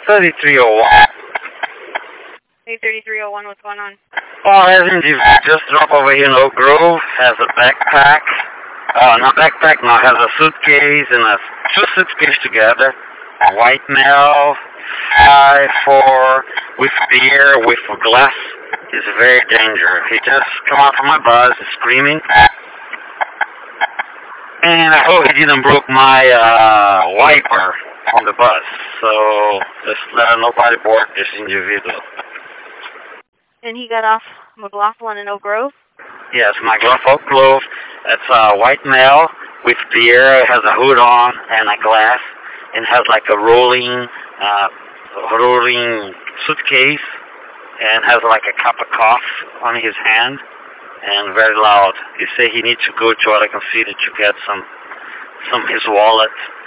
3301. Hey, 3301, what's going on? Oh, hasn't he just dropped over here in Oak Grove? Has a backpack. Not backpack, no, has a suitcase and two suitcases together. A white male, 5'4", with beer, with a glass. It's very dangerous. He just come out from my bus, screaming. And I hope he didn't broke my wiper on the bus. So just let nobody board this individual. And he got off McLaughlin in Oak Grove? Yes, McLaughlin Oak Grove. It's a white male with beer, has a hood on and a glass, and has like a rolling suitcase, and has like a cup of coffee on his hand, and very loud. He say he needs to go to Oregon City to get some his wallet.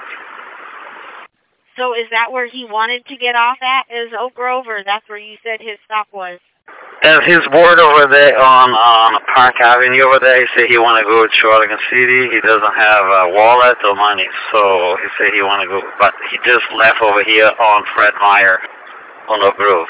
So is that where he wanted to get off at, is Oak Grove, or that's where you said his stop was? There's his board over there on Park Avenue over there. He said he want to go to Oregon City. He doesn't have a wallet or money, so he said he want to go. But he just left over here on Fred Meyer on Oak Grove.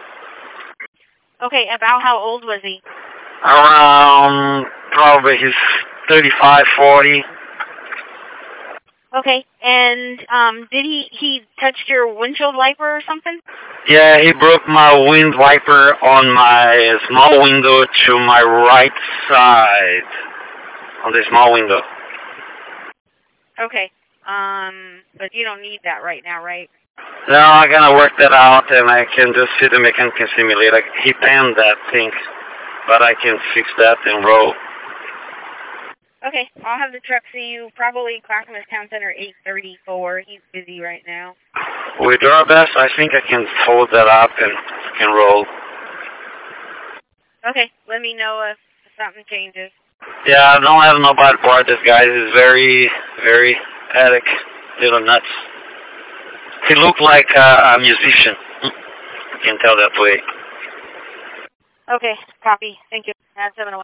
Okay, about how old was he? Around, probably he's 35, 40. Okay, and did he touched your windshield wiper or something? Yeah, he broke my wind wiper on my small window to my right side, on the small window. Okay, but you don't need that right now, right? No, I'm gonna work that out, and I can just see the mechanic simulator. He panned that thing, but I can fix that and roll. Okay, I'll have the truck see you probably Clackamas Town Center 8:34. He's busy right now. With our best, I think I can hold that up and can roll. Okay, let me know if something changes. Yeah, I don't have nobody board this guy. He's very, very addict, little nuts. He looked like a musician. You can tell that way. Okay, copy. Thank you. Add 701.